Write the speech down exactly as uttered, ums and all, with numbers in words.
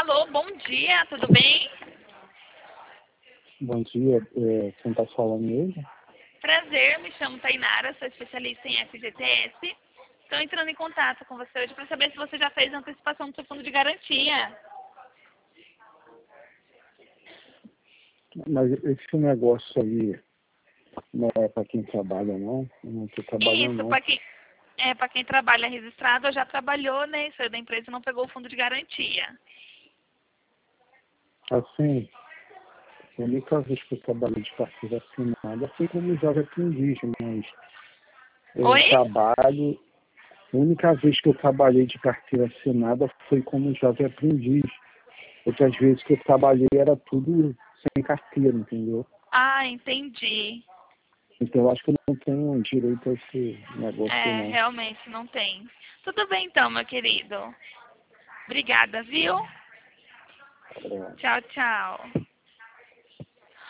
Alô, bom dia, tudo bem? Bom dia, é, quem está falando mesmo? Prazer, me chamo Tainara, sou especialista em F G T S. Estou entrando em contato com você hoje para saber se você já fez a antecipação do seu fundo de garantia. Mas esse negócio aí não é para quem trabalha, não? Eu não estou trabalhando, Isso, não. para quem, é, para quem trabalha registrado, já trabalhou, né? Saiu da empresa e não pegou o fundo de garantia. Assim, a única vez que eu trabalhei de carteira assinada foi como jovem aprendiz, mas eu Oi? trabalho... A única vez que eu trabalhei de carteira assinada foi como jovem aprendiz. Outras vezes que eu trabalhei era tudo sem carteira, entendeu? Ah, entendi. Então eu acho que eu não tenho direito a esse negócio, É, não. realmente não tem. Tudo bem então, meu querido. Obrigada, viu? É, Tchau, tchau.